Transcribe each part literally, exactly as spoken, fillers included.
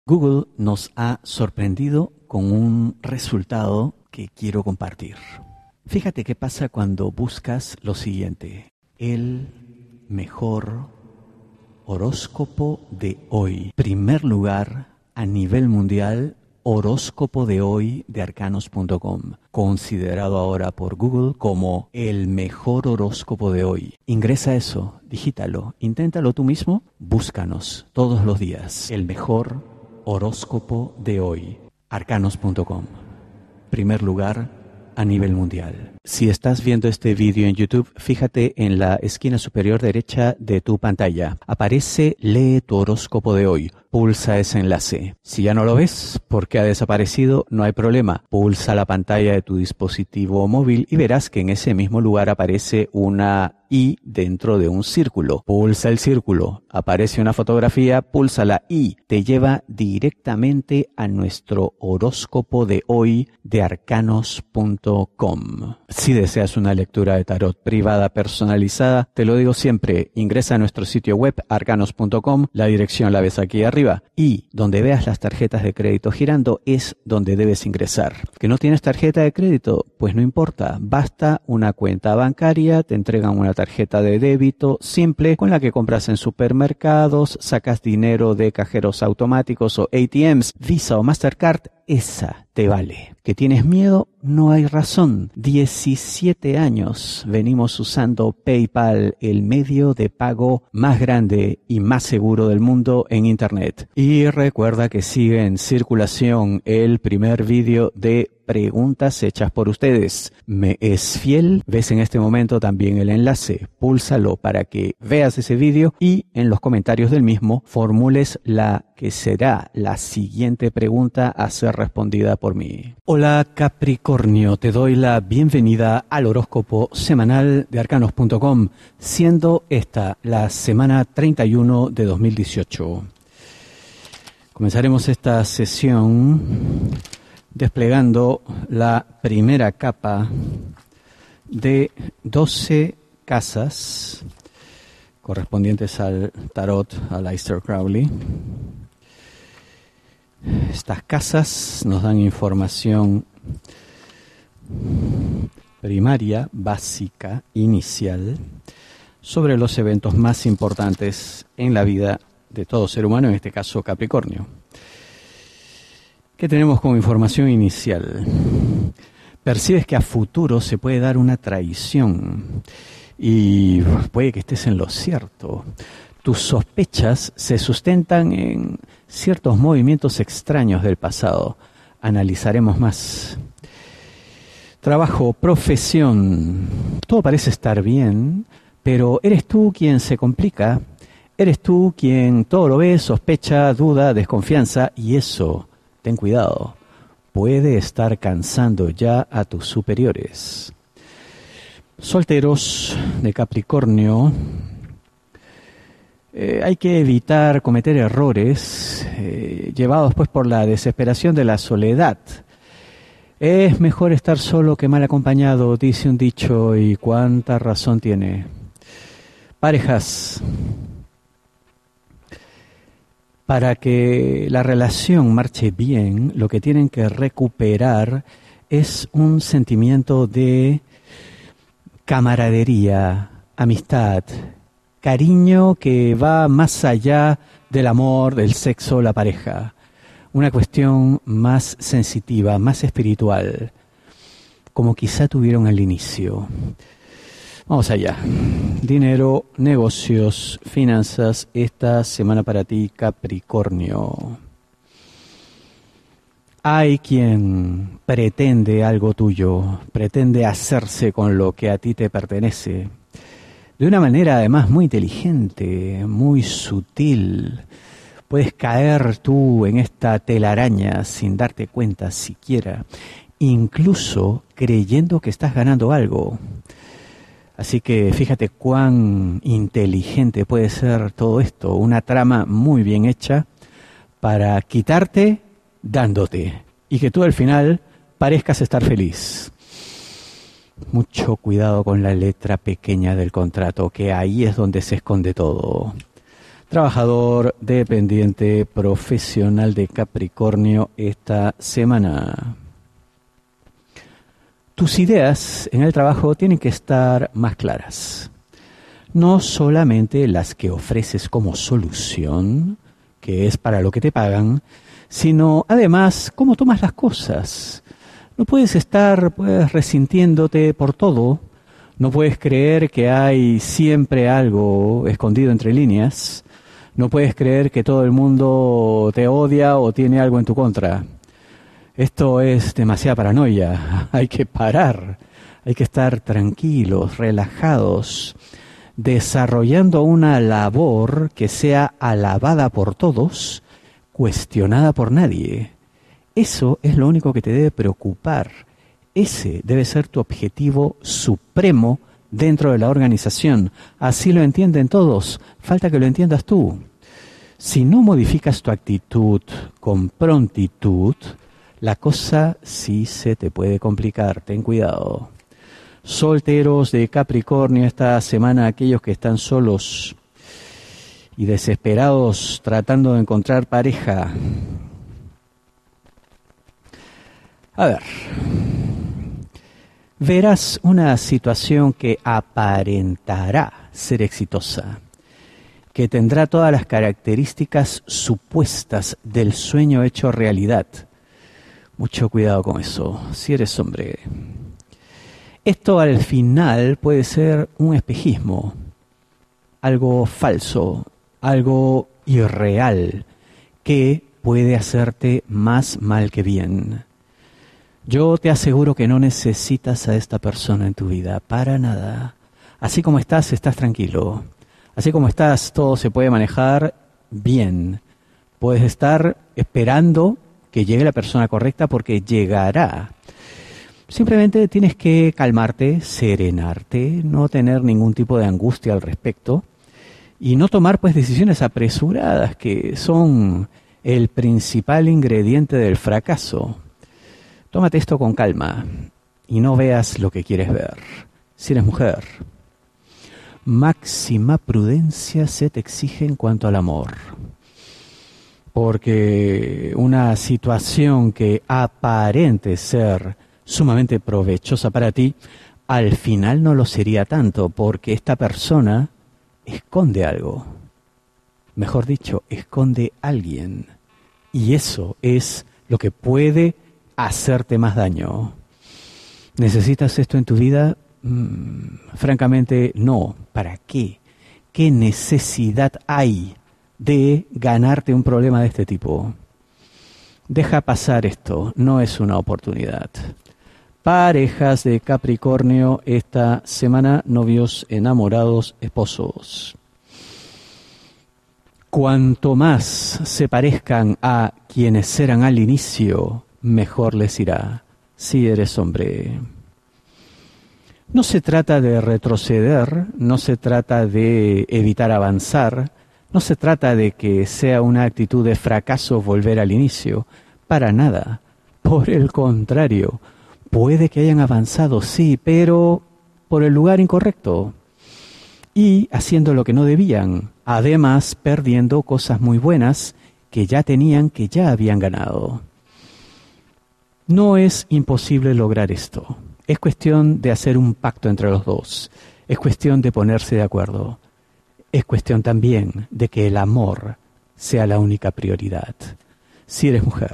Google nos ha sorprendido con un resultado que quiero compartir. Fíjate qué pasa cuando buscas lo siguiente: el mejor horóscopo de hoy. Primer lugar a nivel mundial, horóscopo de hoy de arcanos punto com, considerado ahora por Google como el mejor horóscopo de hoy. Ingresa eso, digítalo, inténtalo tú mismo, búscanos todos los días. El mejor horóscopo de hoy, arcanos punto com. Primer lugar a nivel mundial. Si estás viendo este vídeo en YouTube, fíjate en la esquina superior derecha de tu pantalla. Aparece Lee tu horóscopo de hoy. Pulsa ese enlace. Si ya no lo ves porque ha desaparecido, no hay problema. Pulsa la pantalla de tu dispositivo móvil y verás que en ese mismo lugar aparece una I dentro de un círculo. Pulsa el círculo. Aparece una fotografía, pulsa la I. Te lleva directamente a nuestro horóscopo de hoy de arcanos punto com. Si deseas una lectura de tarot privada personalizada, te lo digo siempre, ingresa a nuestro sitio web arcanos punto com, la dirección la ves aquí arriba, y donde veas las tarjetas de crédito girando es donde debes ingresar. ¿Que no tienes tarjeta de crédito? Pues no importa, basta una cuenta bancaria, te entregan una tarjeta de débito simple con la que compras en supermercados, sacas dinero de cajeros automáticos o A T Ms, Visa o Mastercard. Esa te vale. ¿Que tienes miedo? No hay razón. diecisiete años venimos usando PayPal, el medio de pago más grande y más seguro del mundo en Internet. Y recuerda que sigue en circulación el primer vídeo de preguntas hechas por ustedes. ¿Me es fiel? Ves en este momento también el enlace. Púlsalo para que veas ese vídeo y en los comentarios del mismo formules la que será la siguiente pregunta a ser respondida por mí. Hola Capricornio, te doy la bienvenida al horóscopo semanal de arcanos punto com, siendo esta la semana treinta y uno de dos mil dieciocho. Comenzaremos esta sesión desplegando la primera capa de doce casas correspondientes al tarot Aleister Crowley. Estas casas nos dan información primaria, básica, inicial, sobre los eventos más importantes en la vida de todo ser humano, en este caso Capricornio. ¿Qué tenemos como información inicial? Percibes que a futuro se puede dar una traición y puede que estés en lo cierto. Tus sospechas se sustentan en ciertos movimientos extraños del pasado. Analizaremos más. Trabajo, profesión. Todo parece estar bien, pero eres tú quien se complica. Eres tú quien todo lo ve, sospecha, duda, desconfianza, y eso, ten cuidado, puede estar cansando ya a tus superiores. Solteros de Capricornio, eh, hay que evitar cometer errores eh, llevados pues por la desesperación de la soledad. Es mejor estar solo que mal acompañado, dice un dicho, y cuánta razón tiene. Parejas. Para que la relación marche bien, lo que tienen que recuperar es un sentimiento de camaradería, amistad, cariño que va más allá del amor, del sexo, la pareja. Una cuestión más sensitiva, más espiritual, como quizá tuvieron al inicio. Vamos allá. Dinero, negocios, finanzas, esta semana para ti, Capricornio. Hay quien pretende algo tuyo, pretende hacerse con lo que a ti te pertenece, de una manera además muy inteligente, muy sutil. Puedes caer tú en esta telaraña sin darte cuenta siquiera, incluso creyendo que estás ganando algo. Así que fíjate cuán inteligente puede ser todo esto, una trama muy bien hecha para quitarte dándote y que tú al final parezcas estar feliz. Mucho cuidado con la letra pequeña del contrato, que ahí es donde se esconde todo. trabajador dependiente profesional de Capricornio esta semana. Tus ideas en el trabajo tienen que estar más claras. No solamente las que ofreces como solución, que es para lo que te pagan, sino además cómo tomas las cosas. No puedes estar pues, resintiéndote por todo. No puedes creer que hay siempre algo escondido entre líneas. No puedes creer que todo el mundo te odia o tiene algo en tu contra. Esto es demasiada paranoia. Hay que parar. Hay que estar tranquilos, relajados, desarrollando una labor que sea alabada por todos, cuestionada por nadie. Eso es lo único que te debe preocupar. Ese debe ser tu objetivo supremo dentro de la organización. Así lo entienden todos. Falta que lo entiendas tú. Si no modificas tu actitud con prontitud, la cosa sí se te puede complicar. Ten cuidado. Solteros de Capricornio esta semana, aquellos que están solos y desesperados tratando de encontrar pareja. A ver, verás una situación que aparentará ser exitosa, que tendrá todas las características supuestas del sueño hecho realidad. Mucho cuidado con eso, si eres hombre. Esto al final puede ser un espejismo, algo falso, algo irreal, que puede hacerte más mal que bien. Yo te aseguro que no necesitas a esta persona en tu vida, para nada. Así como estás, estás tranquilo. Así como estás, todo se puede manejar bien. Puedes estar esperando que llegue la persona correcta porque llegará. Simplemente tienes que calmarte, serenarte, no tener ningún tipo de angustia al respecto y no tomar pues decisiones apresuradas que son el principal ingrediente del fracaso. Tómate esto con calma y no veas lo que quieres ver. Si eres mujer, máxima prudencia se te exige en cuanto al amor. Porque una situación que aparente ser sumamente provechosa para ti, al final no lo sería tanto, porque esta persona esconde algo. Mejor dicho, esconde a alguien. Y eso es lo que puede hacerte más daño. ¿Necesitas esto en tu vida? Mm, francamente, no. ¿Para qué? ¿Qué necesidad hay de ganarte un problema de este tipo? Deja pasar esto, no es una oportunidad. Parejas de Capricornio esta semana, novios, enamorados, esposos. Cuanto más se parezcan a quienes eran al inicio, mejor les irá, si eres hombre. No se trata de retroceder, no se trata de evitar avanzar, no se trata de que sea una actitud de fracaso volver al inicio, para nada. Por el contrario, puede que hayan avanzado, sí, pero por el lugar incorrecto y haciendo lo que no debían, además perdiendo cosas muy buenas que ya tenían, que ya habían ganado. No es imposible lograr esto. Es cuestión de hacer un pacto entre los dos. Es cuestión de ponerse de acuerdo. Es cuestión también de que el amor sea la única prioridad. Si eres mujer.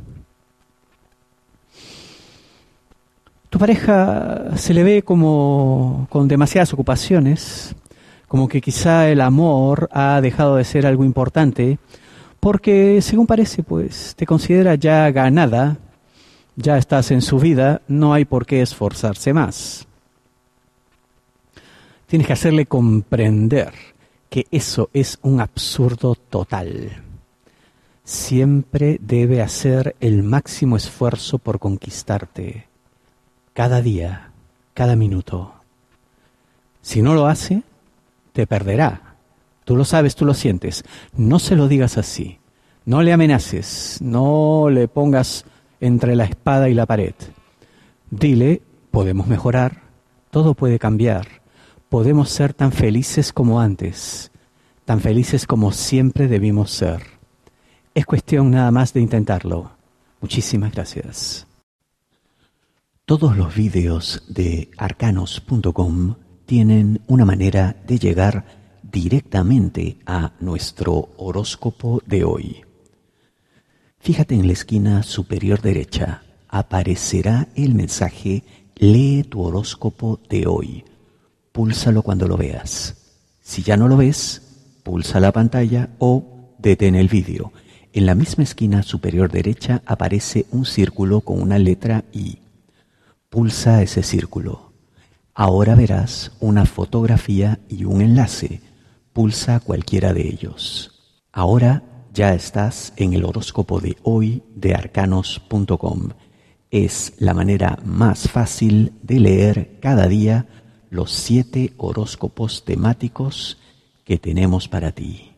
Tu pareja se le ve como con demasiadas ocupaciones, como que quizá el amor ha dejado de ser algo importante, porque según parece, pues te considera ya ganada, ya estás en su vida, no hay por qué esforzarse más. Tienes que hacerle comprender que eso es un absurdo total. Siempre debe hacer el máximo esfuerzo por conquistarte, cada día, cada minuto. Si no lo hace, te perderá. Tú lo sabes, tú lo sientes. No se lo digas así. No le amenaces, no le pongas entre la espada y la pared. Dile, podemos mejorar, todo puede cambiar, podemos ser tan felices como antes. tan felices como siempre debimos ser. Es cuestión nada más de intentarlo. Muchísimas gracias. Todos los vídeos de arcanos punto com tienen una manera de llegar directamente a nuestro horóscopo de hoy. Fíjate en la esquina superior derecha, aparecerá el mensaje "Lee tu horóscopo de hoy". Púlsalo cuando lo veas. Si ya no lo ves, pulsa la pantalla o detén el vídeo. En la misma esquina superior derecha aparece un círculo con una letra I. Pulsa ese círculo. Ahora verás una fotografía y un enlace. Pulsa cualquiera de ellos. Ahora ya estás en el horóscopo de hoy de arcanos punto com. Es la manera más fácil de leer cada día los siete horóscopos temáticos que tenemos para ti.